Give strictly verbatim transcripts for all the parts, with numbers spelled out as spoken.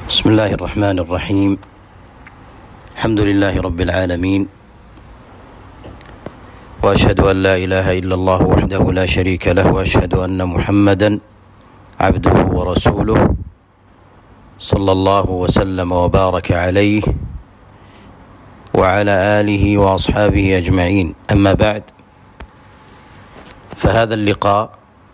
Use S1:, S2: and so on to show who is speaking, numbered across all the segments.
S1: بسم الله الرحمن الرحيم. الحمد لله رب العالمين، وأشهد أن لا إله إلا الله وحده لا شريك له، وأشهد أن محمدا عبده ورسوله صلى الله وسلم وبارك عليه وعلى آله وأصحابه أجمعين. أما بعد، فهذا اللقاء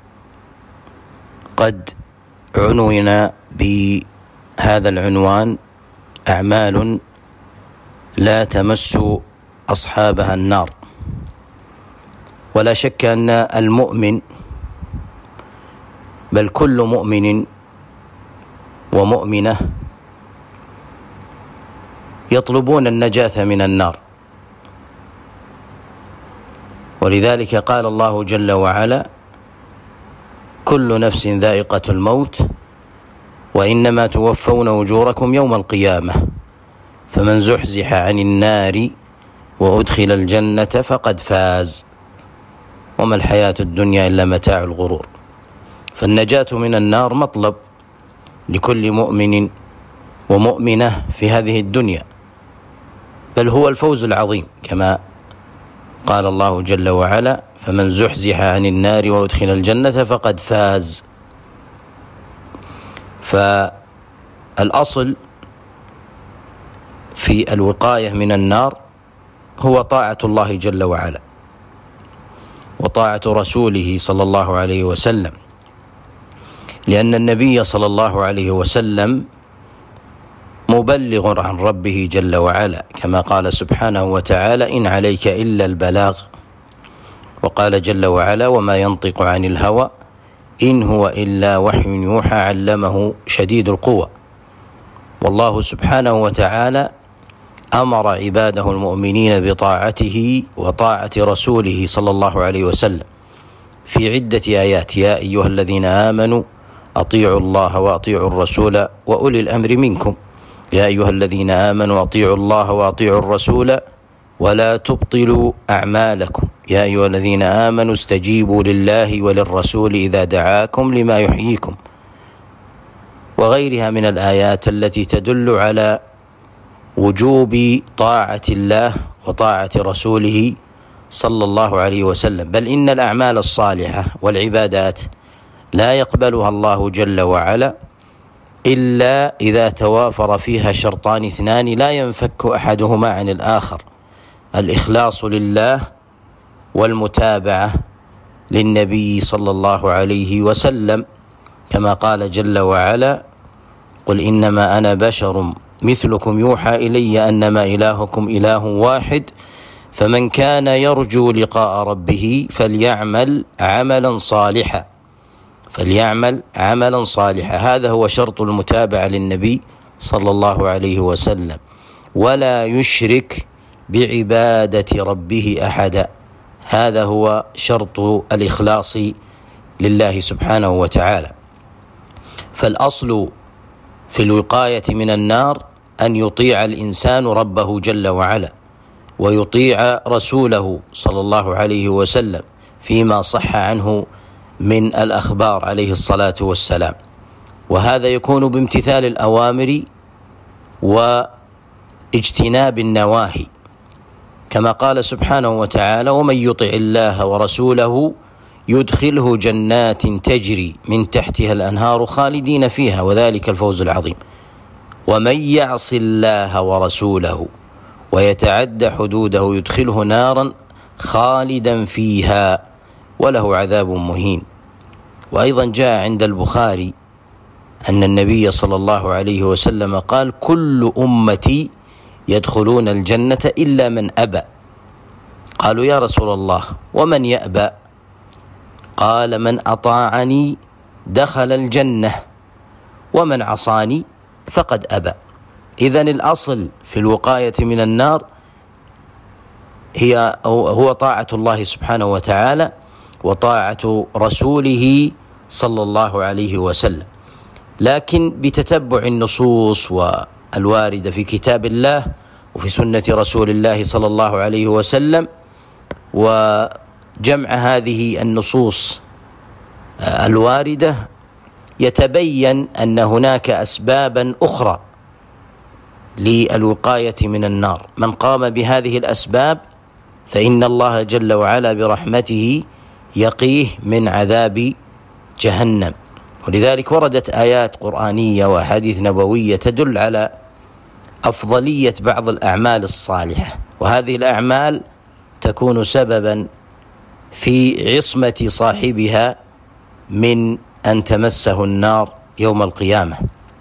S1: قد عنون بهذا العنوان: أعمال لا تمس أصحابها النار. ولا شك أن المؤمن، بل كل مؤمن ومؤمنة، يطلبون النجاة من النار، ولذلك قال الله جل وعلا: كل نفس ذائقة الموت وإنما توفون أجوركم يوم القيامة فمن زحزح عن النار وأدخل الجنة فقد فاز وما الحياة الدنيا إلا متاع الغرور. فالنجاة من النار مطلب لكل مؤمن ومؤمنة في هذه الدنيا، بل هو الفوز العظيم، كما قال الله جل وعلا: فمن زحزح عن النار وأدخل الجنة فقد فاز. فالأصل في الوقاية من النار هو طاعة الله جل وعلا وطاعة رسوله صلى الله عليه وسلم، لأن النبي صلى الله عليه وسلم مبلغ عن ربه جل وعلا، كما قال سبحانه وتعالى: إن عليك إلا البلاغ. وقال جل وعلا: وما ينطق عن الهوى إن هو إلا وحي يوحى علمه شديد القوى. والله سبحانه وتعالى أمر عباده المؤمنين بطاعته وطاعة رسوله صلى الله عليه وسلم في عدة آيات: يا أيها الذين آمنوا أطيعوا الله وأطيعوا الرسول وأولي الأمر منكم، يا أيها الذين آمنوا أطيعوا الله وأطيعوا الرسول ولا تبطلوا أعمالكم، يا أيها الذين آمنوا استجيبوا لله وللرسول إذا دعاكم لما يحييكم، وغيرها من الآيات التي تدل على وجوب طاعة الله وطاعة رسوله صلى الله عليه وسلم. بل إن الأعمال الصالحة والعبادات لا يقبلها الله جل وعلا إلا إذا توافر فيها شرطان اثنان لا ينفك أحدهما عن الآخر: الإخلاص لله والمتابعة للنبي صلى الله عليه وسلم، كما قال جل وعلا: قل إنما أنا بشر مثلكم يوحى إلي أنما إلهكم إله واحد فمن كان يرجو لقاء ربه فليعمل عملا صالحا فليعمل عملا صالحا هذا هو شرط المتابعة للنبي صلى الله عليه وسلم: ولا يشرك بعبادة ربه أحدا. هذا هو شرط الإخلاص لله سبحانه وتعالى. فالأصل في الوقاية من النار أن يطيع الإنسان ربه جل وعلا ويطيع رسوله صلى الله عليه وسلم فيما صح عنه من الأخبار عليه الصلاة والسلام، وهذا يكون بامتثال الأوامر واجتناب النواهي، كما قال سبحانه وتعالى: ومن يطع الله ورسوله يدخله جنات تجري من تحتها الأنهار خالدين فيها وذلك الفوز العظيم. ومن يعص الله ورسوله ويتعد حدوده يدخله نارا خالدا فيها وله عذاب مهين. وأيضا جاء عند البخاري أن النبي صلى الله عليه وسلم قال: كل أمتي يدخلون الجنة إلا من أبى. قالوا: يا رسول الله ومن يأبى؟ قال: من أطاعني دخل الجنة ومن عصاني فقد أبى. إذن الأصل في الوقاية من النار هي هو طاعة الله سبحانه وتعالى وطاعة رسوله صلى الله عليه وسلم، لكن بتتبع النصوص والواردة في كتاب الله وفي سنة رسول الله صلى الله عليه وسلم، وجمع هذه النصوص الواردة يتبين أن هناك أسبابا أخرى للوقاية من النار. من قام بهذه الأسباب فإن الله جل وعلا برحمته يقيه من عذاب جهنم. ولذلك وردت آيات قرآنية وأحاديث نبوية تدل على أفضلية بعض الأعمال الصالحة، وهذه الأعمال تكون سببا في عصمة صاحبها من أن تمسه النار يوم القيامة.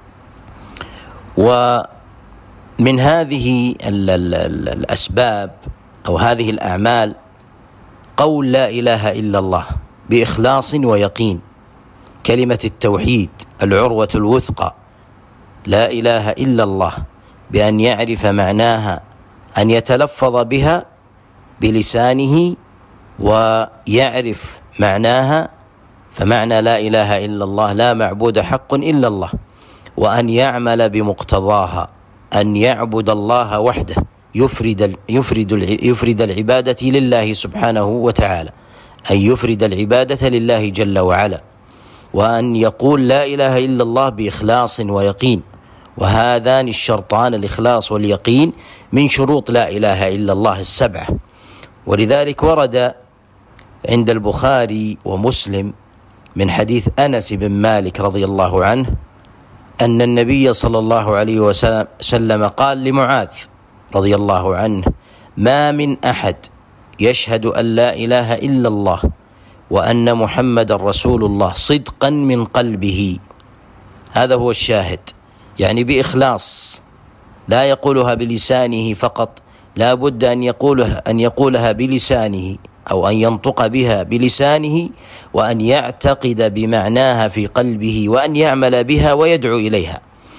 S1: ومن هذه الأسباب أو هذه الأعمال قول لا إله إلا الله بإخلاص ويقين، كلمة التوحيد العروة الوثقى، لا إله إلا الله، بأن يعرف معناها، أن يتلفظ بها بلسانه ويعرف معناها، فمعنى لا إله إلا الله لا معبود حق إلا الله، وأن يعمل بمقتضاها، أن يعبد الله وحده، يفرد يفرد يفرد العبادة لله سبحانه وتعالى، أن يفرد العبادة لله جل وعلا، وأن يقول لا إله إلا الله بإخلاص ويقين. وهذان الشرطان الإخلاص واليقين من شروط لا إله إلا الله السبعة. ولذلك ورد عند البخاري ومسلم من حديث أنس بن مالك رضي الله عنه أن النبي صلى الله عليه وسلم قال لمعاذ رضي الله عنه: ما من أحد يشهد أن لا إله إلا الله وأن محمد رسول الله صدقا من قلبه، هذا هو الشاهد، يعني بإخلاص، لا يقولها بلسانه فقط، لا بد أن يقولها أن يقولها بلسانه أو أن ينطق بها بلسانه، وأن يعتقد بمعناها في قلبه، وأن يعمل بها ويدعو إليها.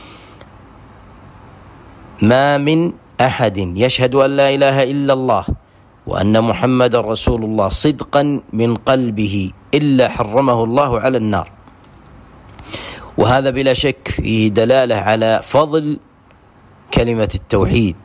S1: ما من أحد يشهد أن لا إله إلا الله وأن محمد رسول الله صدقا من قلبه إلا حرمه الله على النار. وهذا بلا شك فيه دلالة على فضل كلمة التوحيد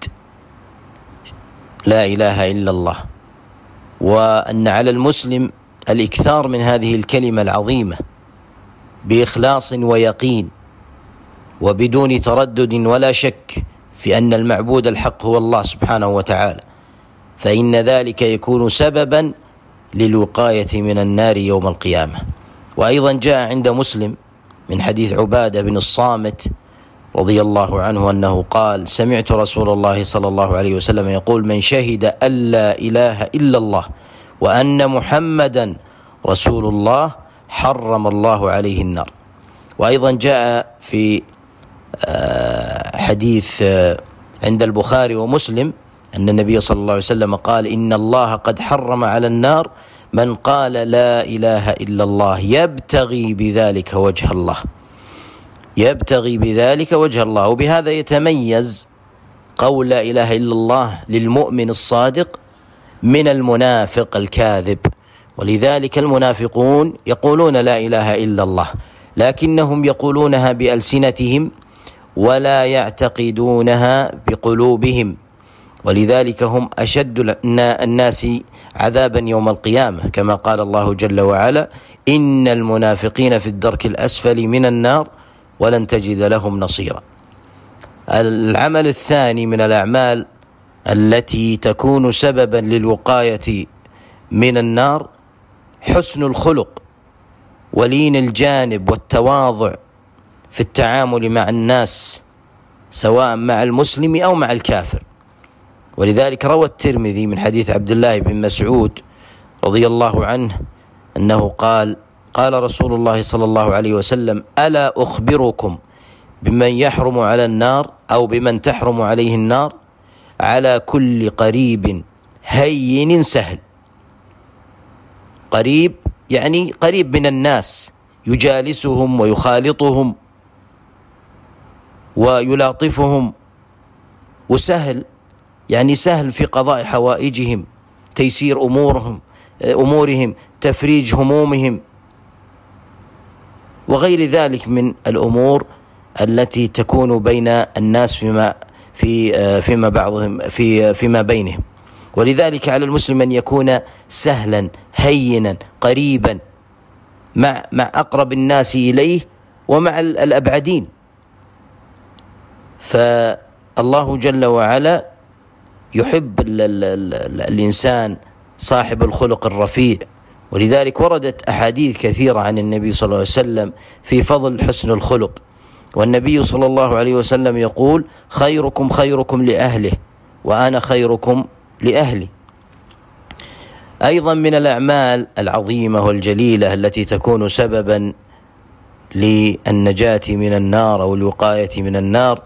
S1: لا إله إلا الله، وأن على المسلم الإكثار من هذه الكلمة العظيمة بإخلاص ويقين وبدون تردد ولا شك في أن المعبود الحق هو الله سبحانه وتعالى، فإن ذلك يكون سببا للوقاية من النار يوم القيامة. وأيضا جاء عند مسلم من حديث عبادة بن الصامت رضي الله عنه أنه قال: سمعت رسول الله صلى الله عليه وسلم يقول: من شهد أن لا إله إلا الله وأن محمدا رسول الله حرم الله عليه النار. وأيضا جاء في حديث عند البخاري ومسلم أن النبي صلى الله عليه وسلم قال: إن الله قد حرم على النار من قال لا إله إلا الله يبتغي بذلك وجه الله، يبتغي بذلك وجه الله. وبهذا يتميز قول لا إله إلا الله للمؤمن الصادق من المنافق الكاذب. ولذلك المنافقون يقولون لا إله إلا الله لكنهم يقولونها بألسنتهم ولا يعتقدونها بقلوبهم، ولذلك هم أشد الناس عذابا يوم القيامة، كما قال الله جل وعلا: إن المنافقين في الدرك الأسفل من النار ولن تجد لهم نصيرا. العمل الثاني من الأعمال التي تكون سببا للوقاية من النار حسن الخلق ولين الجانب والتواضع في التعامل مع الناس، سواء مع المسلم أو مع الكافر. ولذلك روى الترمذي من حديث عبد الله بن مسعود رضي الله عنه أنه قال: قال رسول الله صلى الله عليه وسلم: ألا أخبركم بمن يحرم على النار أو بمن تحرم عليه النار؟ على كل قريب هين سهل. قريب يعني قريب من الناس، يجالسهم ويخالطهم ويلاطفهم، وسهل يعني سهل في قضاء حوائجهم، تيسير أمورهم أمورهم تفريج همومهم، وغير ذلك من الأمور التي تكون بين الناس فيما في فيما بعضهم في فيما بينهم. ولذلك على المسلم أن يكون سهلا هينا قريبا مع مع أقرب الناس إليه ومع الأبعدين. الله جل وعلا يحب ال ال ال الإنسان صاحب الخلق الرفيع، ولذلك وردت أحاديث كثيرة عن النبي صلى الله عليه وسلم في فضل حسن الخلق. والنبي صلى الله عليه وسلم يقول: خيركم خيركم لأهله وأنا خيركم لأهلي. أيضا من الأعمال العظيمة والجليلة التي تكون سببا للنجاة من النار أو الوقاية من النار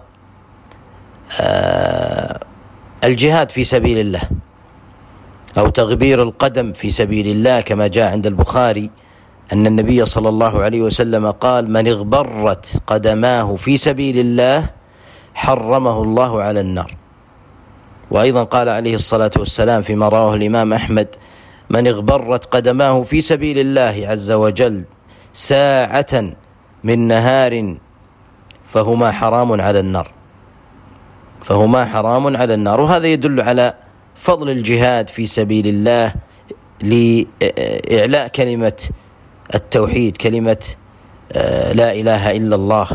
S1: الجهاد في سبيل الله، أو تغبير القدم في سبيل الله، كما جاء عند البخاري أن النبي صلى الله عليه وسلم قال: من اغبرت قدماه في سبيل الله حرمه الله على النار. وأيضا قال عليه الصلاة والسلام فيما رواه الإمام أحمد: من اغبرت قدماه في سبيل الله عز وجل ساعة من نهار فهما حرام على النار فهما حرام على النار. وهذا يدل على فضل الجهاد في سبيل الله لإعلاء كلمة التوحيد، كلمة لا إله إلا الله.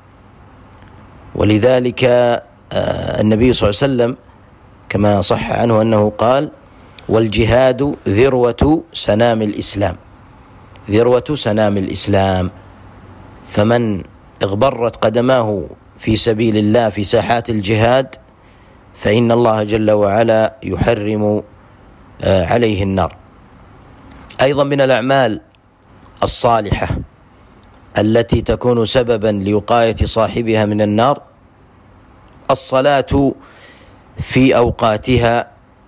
S1: ولذلك النبي صلى الله عليه وسلم كما صح عنه أنه قال: والجهاد ذروة سنام الإسلام، ذروة سنام الإسلام. فمن اغبرت قدماه في سبيل الله في ساحات الجهاد فإن الله جل وعلا يحرم عليه النار. أيضا من الأعمال الصالحة التي تكون سببا لوقاية صاحبها من النار الصلاة في أوقاتها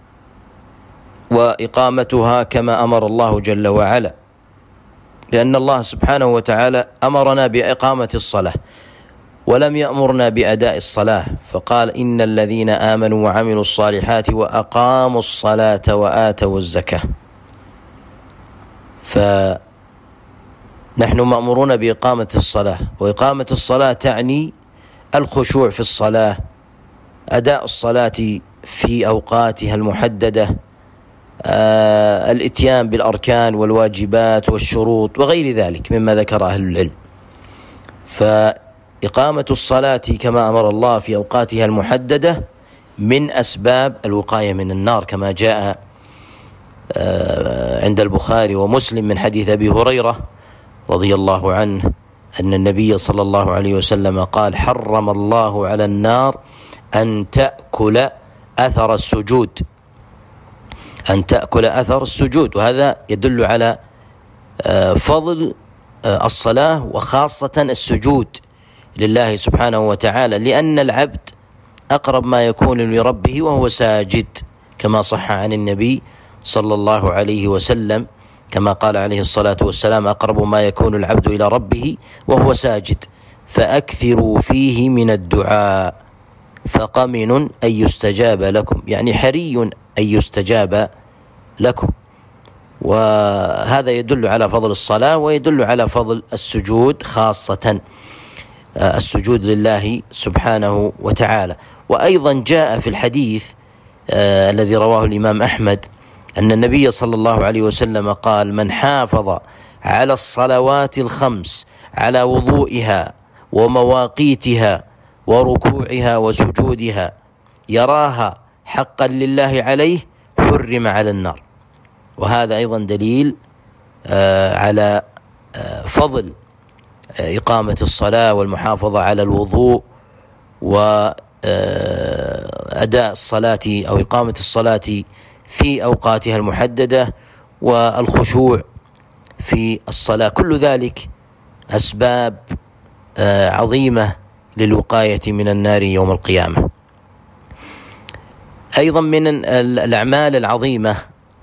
S1: وإقامتها كما أمر الله جل وعلا، لأن الله سبحانه وتعالى أمرنا بإقامة الصلاة ولم يأمرنا بأداء الصلاة، فقال: إن الذين آمنوا وعملوا الصالحات وأقاموا الصلاة وآتوا الزكاة. فنحن مأمورون بإقامة الصلاة، وإقامة الصلاة تعني الخشوع في الصلاة، أداء الصلاة في أوقاتها المحددة، آه الإتيان بالأركان والواجبات والشروط وغير ذلك مما ذكر أهل العلم. فإقامة الصلاة كما أمر الله في أوقاتها المحددة من أسباب الوقاية من النار، كما جاء آه عند البخاري ومسلم من حديث أبي هريرة رضي الله عنه أن النبي صلى الله عليه وسلم قال: حرم الله على النار أن تأكل أثر السجود، أن تأكل أثر السجود. وهذا يدل على فضل الصلاة وخاصة السجود لله سبحانه وتعالى، لأن العبد أقرب ما يكون لربه وهو ساجد، كما صح عن النبي صلى الله عليه وسلم كما قال عليه الصلاة والسلام: أقرب ما يكون العبد إلى ربه وهو ساجد، فأكثروا فيه من الدعاء فقمن أن يستجاب لكم، يعني حري أن يستجاب لكم. وهذا يدل على فضل الصلاة ويدل على فضل السجود، خاصة السجود لله سبحانه وتعالى. وأيضا جاء في الحديث آه الذي رواه الإمام أحمد أن النبي صلى الله عليه وسلم قال: من حافظ على الصلوات الخمس على وضوئها ومواقيتها وركوعها وسجودها يراها حقا لله عليه حرم على النار. وهذا أيضا دليل آه على آه فضل آه إقامة الصلاة والمحافظة على الوضوء وأداء الصلاة أو إقامة الصلاة في أوقاتها المحددة والخشوع في الصلاة. كل ذلك أسباب آه عظيمة للوقاية من النار يوم القيامة. أيضا من الأعمال العظيمة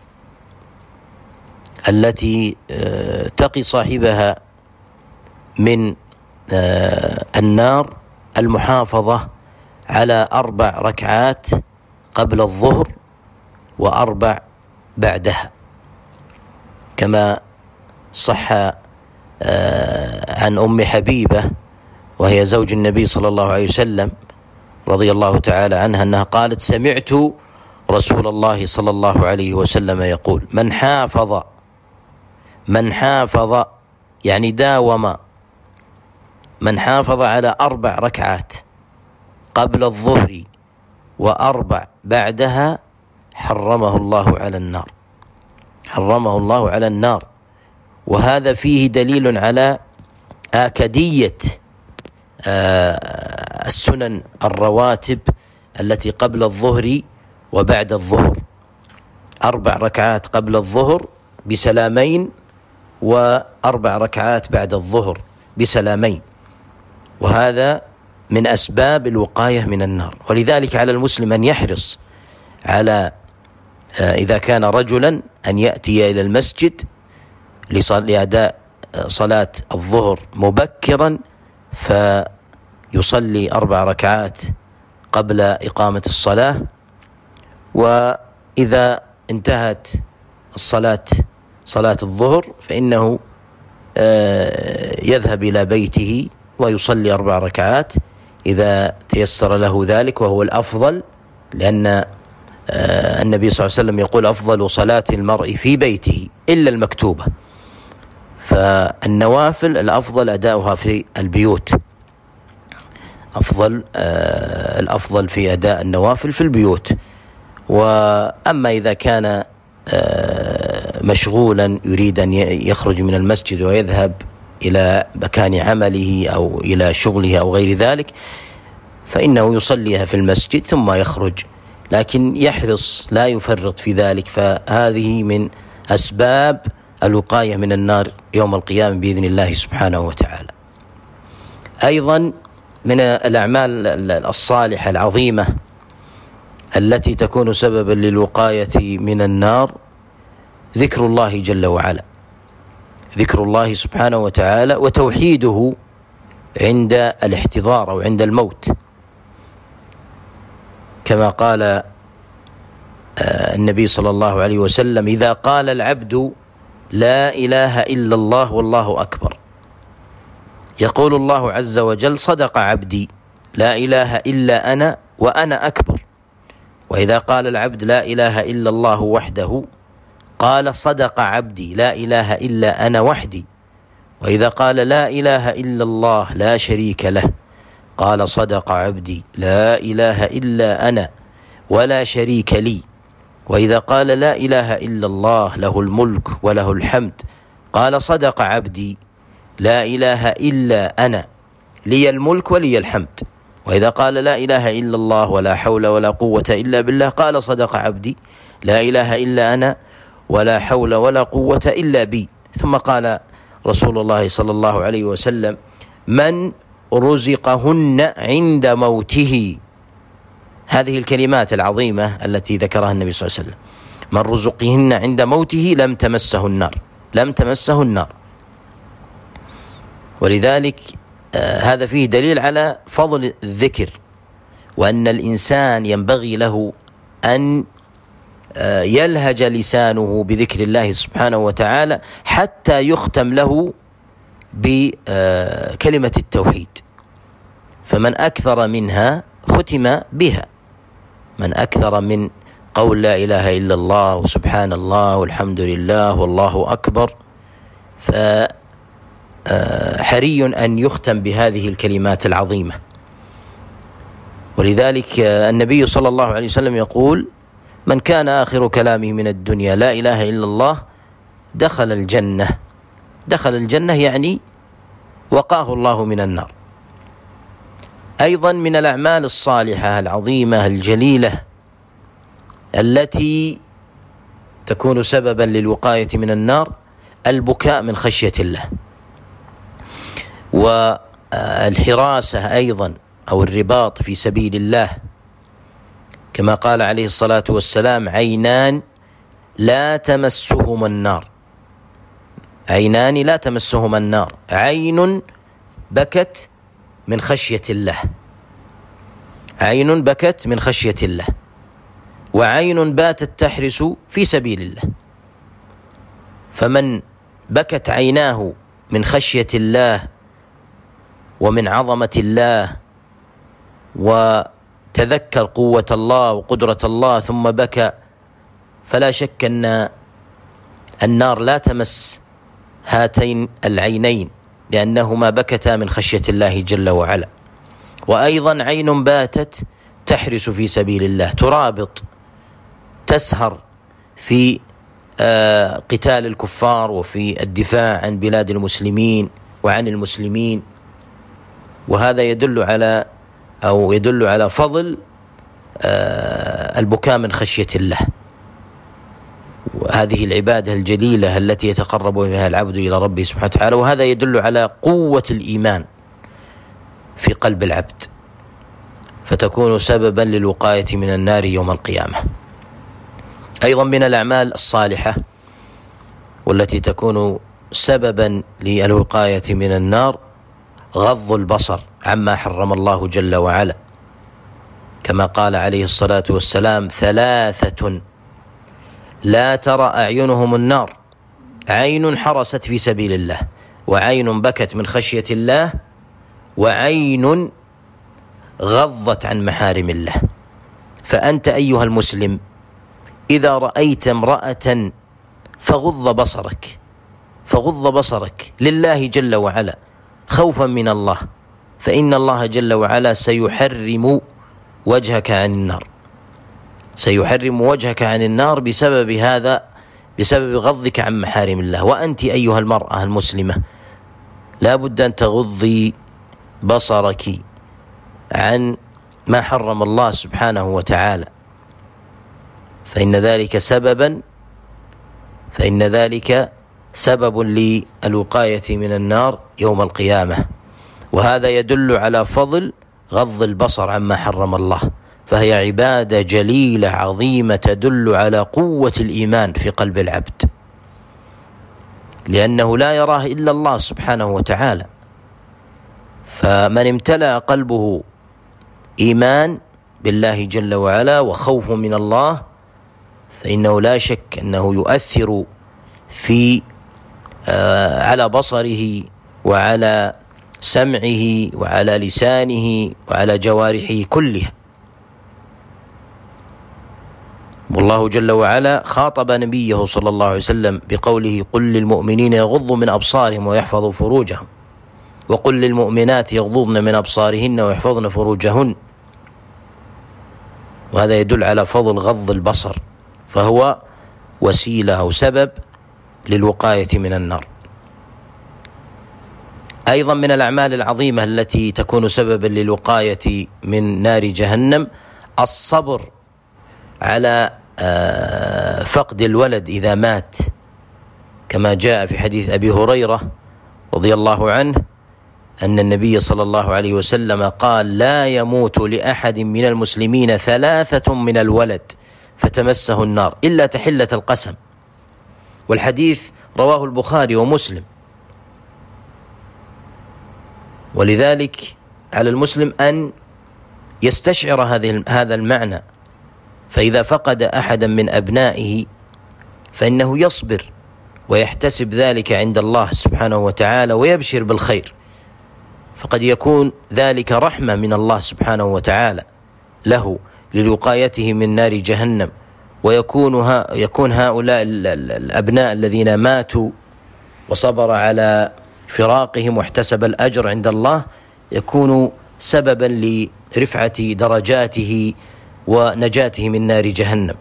S1: التي تقي صاحبها من النار المحافظة على أربع ركعات قبل الظهر وأربع بعدها، كما صح عن أم حبيبة وهي زوج النبي صلى الله عليه وسلم رضي الله تعالى عنها أنها قالت: سمعت رسول الله صلى الله عليه وسلم يقول: من حافظ من حافظ يعني داوم من حافظ على أربع ركعات قبل الظهر وأربع بعدها حرمه الله على النار، حرمه الله على النار. وهذا فيه دليل على آكدية السنن الرواتب التي قبل الظهر وبعد الظهر، أربع ركعات قبل الظهر بسلامين وأربع ركعات بعد الظهر بسلامين، وهذا من أسباب الوقاية من النار. ولذلك على المسلم أن يحرص على إذا كان رجلا أن يأتي إلى المسجد لأداء صلاة الظهر مبكرا فيصلي أربع ركعات قبل إقامة الصلاة، وإذا انتهت الصلاة صلاة الظهر فإنه يذهب إلى بيته ويصلي أربع ركعات إذا تيسر له ذلك، وهو الأفضل، لأن النبي صلى الله عليه وسلم يقول أفضل صلاة المرء في بيته إلا المكتوبة، فالنوافل الأفضل أداؤها في البيوت، أفضل الأفضل في أداء النوافل في البيوت. وأما إذا كان مشغولا يريد أن يخرج من المسجد ويذهب إلى مكان عمله أو إلى شغله أو غير ذلك فإنه يصليها في المسجد ثم يخرج، لكن يحرص لا يفرط في ذلك، فهذه من أسباب الوقاية من النار يوم القيامة بإذن الله سبحانه وتعالى. أيضا من الأعمال الصالحة العظيمة التي تكون سببا للوقاية من النار ذكر الله جل وعلا، ذكر الله سبحانه وتعالى وتوحيده عند الاحتضار أو عند الموت، كما قال النبي صلى الله عليه وسلم: إذا قال العبد لا إله إلا الله والله أكبر يقول الله عز وجل: صدق عبدي لا إله إلا أنا وأنا أكبر. وإذا قال العبد لا إله إلا الله وحده قال: صدق عبدي لا إله إلا أنا وحدي. وإذا قال لا إله إلا الله لا شريك له قال: صدق عبدي لا إله إلا أنا ولا شريك لي. وإذا قال لا إله إلا الله له الملك وله الحمد قال: صدق عبدي لا إله إلا أنا لي الملك ولي الحمد. وإذا قال لا إله إلا الله ولا حول ولا قوة إلا بالله قال: صدق عبدي لا إله إلا أنا ولا حول ولا قوة إلا بي. ثم قال رسول الله صلى الله عليه وسلم: من رزقهن عند موته، هذه الكلمات العظيمة التي ذكرها النبي صلى الله عليه وسلم، من رزقهن عند موته لم تمسه النار، لم تمسه النار. ولذلك آه هذا فيه دليل على فضل الذكر، وأن الإنسان ينبغي له أن آه يلهج لسانه بذكر الله سبحانه وتعالى حتى يختم له بكلمة التوحيد، فمن أكثر منها ختم بها، من أكثر من قول لا إله إلا الله وسبحان الله والحمد لله والله أكبر فحري أن يختم بهذه الكلمات العظيمة. ولذلك النبي صلى الله عليه وسلم يقول: من كان آخر كلامه من الدنيا لا إله إلا الله دخل الجنة. دخل الجنة يعني وقاه الله من النار. أيضا من الأعمال الصالحة العظيمة الجليلة التي تكون سببا للوقاية من النار البكاء من خشية الله، والحراسة أيضا أو الرباط في سبيل الله، كما قال عليه الصلاة والسلام: عينان لا تمسهما النار، عينان لا تمسهما النار، عين بكت من خشية الله، عين بكت من خشية الله، وعين باتت تحرس في سبيل الله. فمن بكت عيناه من خشية الله ومن عظمة الله وتذكر قوة الله وقدرة الله ثم بكى، فلا شك أن النار لا تمس هاتين العينين لأنهما بكتا من خشية الله جل وعلا. وأيضا عين باتت تحرس في سبيل الله، ترابط، تسهر في قتال الكفار وفي الدفاع عن بلاد المسلمين وعن المسلمين. وهذا يدل على أو يدل على فضل البكاء من خشية الله، وهذه العبادة الجليلة التي يتقرب بها العبد إلى ربه سبحانه وتعالى. وهذا يدل على قوة الإيمان في قلب العبد، فتكون سببا للوقاية من النار يوم القيامة. أيضا من الأعمال الصالحة والتي تكون سببا للوقاية من النار غض البصر عما حرم الله جل وعلا، كما قال عليه الصلاة والسلام: ثلاثة لا ترى أعينهم النار، عين حرست في سبيل الله، وعين بكت من خشية الله، وعين غضت عن محارم الله. فأنت أيها المسلم إذا رأيت امرأة فغض بصرك، فغض بصرك لله جل وعلا خوفا من الله، فإن الله جل وعلا سيحرم وجهك عن النار، سيحرم وجهك عن النار بسبب هذا، بسبب غضك عن محارم الله. وأنت أيها المرأة المسلمة لا بد أن تغضي بصرك عن ما حرم الله سبحانه وتعالى، فإن ذلك سببا فإن ذلك سبب للوقاية من النار يوم القيامة. وهذا يدل على فضل غض البصر عما حرم الله، فهي عبادة جليلة عظيمة تدل على قوة الإيمان في قلب العبد، لأنه لا يراه إلا الله سبحانه وتعالى. فمن امتلأ قلبه إيمان بالله جل وعلا وخوف من الله، فإنه لا شك أنه يؤثر في آه على بصره وعلى سمعه وعلى لسانه وعلى جوارحه كلها. والله جل وعلا خاطب نبيه صلى الله عليه وسلم بقوله: قل للمؤمنين يغضوا من أبصارهم ويحفظوا فروجهم، وقل للمؤمنات يغضضن من أبصارهن ويحفظن فروجهن. وهذا يدل على فضل غض البصر، فهو وسيلة أو سبب للوقاية من النار. أيضا من الأعمال العظيمة التي تكون سببا للوقاية من نار جهنم الصبر على فقد الولد إذا مات، كما جاء في حديث أبي هريرة رضي الله عنه أن النبي صلى الله عليه وسلم قال: لا يموت لأحد من المسلمين ثلاثة من الولد فتمسه النار إلا تحلة القسم. والحديث رواه البخاري ومسلم. ولذلك على المسلم أن يستشعر هذه هذا المعنى، فإذا فقد أحدا من أبنائه فإنه يصبر ويحتسب ذلك عند الله سبحانه وتعالى ويبشر بالخير، فقد يكون ذلك رحمة من الله سبحانه وتعالى له للوقايته من نار جهنم. ويكون ها يكون هؤلاء الأبناء الذين ماتوا وصبر على فراقهم واحتسب الأجر عند الله يكون سببا لرفعة درجاته ونجاته من نار جهنم.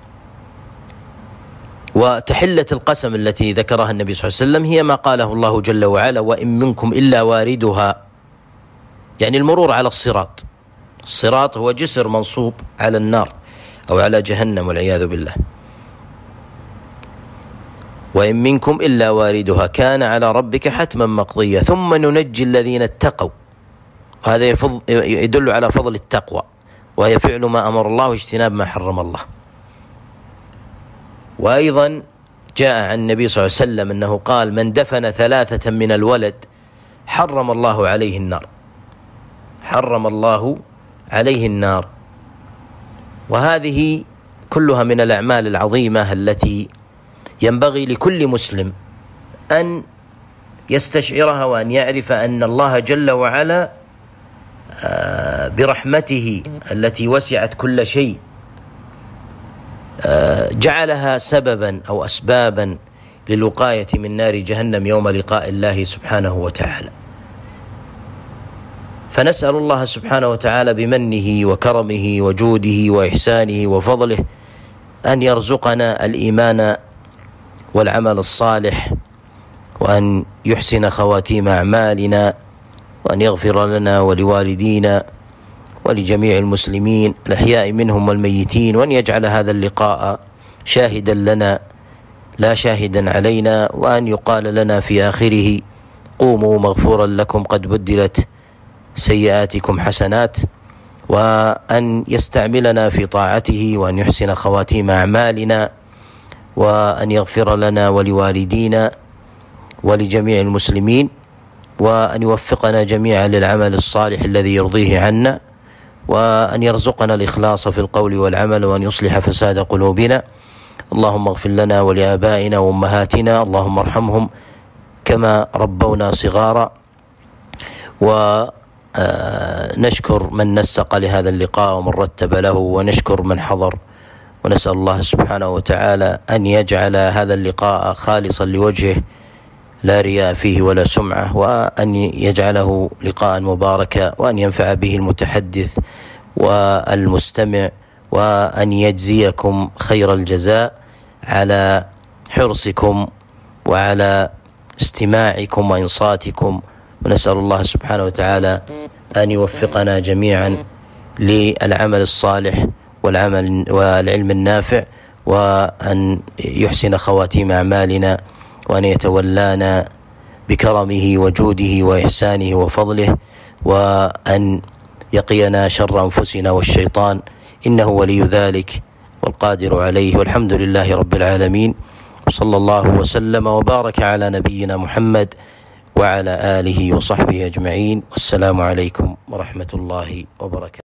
S1: وتحلة القسم التي ذكرها النبي صلى الله عليه وسلم هي ما قاله الله جل وعلا: وإن منكم إلا واردها، يعني المرور على الصراط. الصراط هو جسر منصوب على النار أو على جهنم والعياذ بالله. وإن منكم إلا واردها كان على ربك حتما مقضيا ثم ننجي الذين اتقوا. وهذا يدل على فضل التقوى، وهي فعل ما أمر الله واجتناب ما حرم الله. وأيضا جاء عن النبي صلى الله عليه وسلم أنه قال: من دفن ثلاثة من الولد حرم الله عليه النار، حرم الله عليه النار. وهذه كلها من الأعمال العظيمة التي ينبغي لكل مسلم أن يستشعرها وأن يعرف أن الله جل وعلا برحمته التي وسعت كل شيء جعلها سببا أو أسبابا للوقاية من نار جهنم يوم لقاء الله سبحانه وتعالى. فنسأل الله سبحانه وتعالى بمنه وكرمه وجوده وإحسانه وفضله أن يرزقنا الإيمان والعمل الصالح، وأن يحسن خواتيم أعمالنا، وأن يغفر لنا ولوالدينا ولجميع المسلمين الأحياء منهم والميتين، وأن يجعل هذا اللقاء شاهدا لنا لا شاهدا علينا، وأن يقال لنا في آخره قوموا مغفورا لكم قد بدلت سيئاتكم حسنات، وأن يستعملنا في طاعته، وأن يحسن خواتيم أعمالنا، وأن يغفر لنا ولوالدينا ولجميع المسلمين، وأن يوفقنا جميعا للعمل الصالح الذي يرضيه عنا، وأن يرزقنا الإخلاص في القول والعمل، وأن يصلح فساد قلوبنا. اللهم اغفر لنا ولآبائنا وأمهاتنا، اللهم ارحمهم كما ربونا صغارا. ونشكر من نسق لهذا اللقاء ومن رتب له، ونشكر من حضر، ونسأل الله سبحانه وتعالى أن يجعل هذا اللقاء خالصا لوجهه لا رياء فيه ولا سمعة، وأن يجعله لقاء مباركا، وأن ينفع به المتحدث والمستمع، وأن يجزيكم خير الجزاء على حرصكم وعلى استماعكم وإنصاتكم. ونسأل الله سبحانه وتعالى أن يوفقنا جميعا للعمل الصالح والعمل والعلم النافع، وأن يحسن خواتيم أعمالنا، وأن يتولانا بكرمه وجوده وإحسانه وفضله، وأن يقينا شر أنفسنا والشيطان، إنه ولي ذلك والقادر عليه. والحمد لله رب العالمين، وصلى الله وسلم وبارك على نبينا محمد وعلى آله وصحبه أجمعين، والسلام عليكم ورحمة الله وبركاته.